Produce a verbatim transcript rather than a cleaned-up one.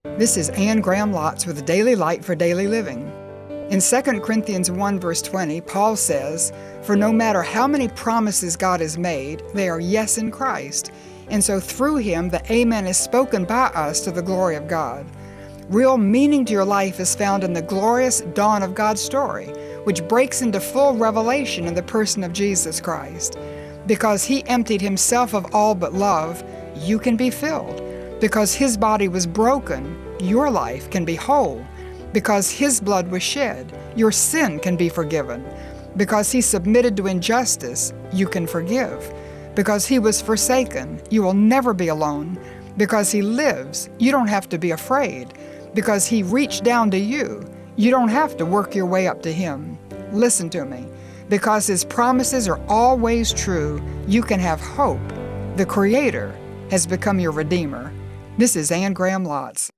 This is Anne Graham Lotz with Daily Light for Daily Living. In Second Corinthians one verse twenty, Paul says, "For no matter how many promises God has made, they are yes in Christ. And so through him the amen is spoken by us to the glory of God." Real meaning to your life is found in the glorious dawn of God's story, which breaks into full revelation in the person of Jesus Christ. Because he emptied himself of all but love, you can be filled. Because his body was broken, your life can be whole. Because his blood was shed, your sin can be forgiven. Because he submitted to injustice, you can forgive. Because he was forsaken, you will never be alone. Because he lives, you don't have to be afraid. Because he reached down to you, you don't have to work your way up to him. Listen to me. Because his promises are always true, you can have hope. The Creator has become your Redeemer. This is Anne Graham Lotz.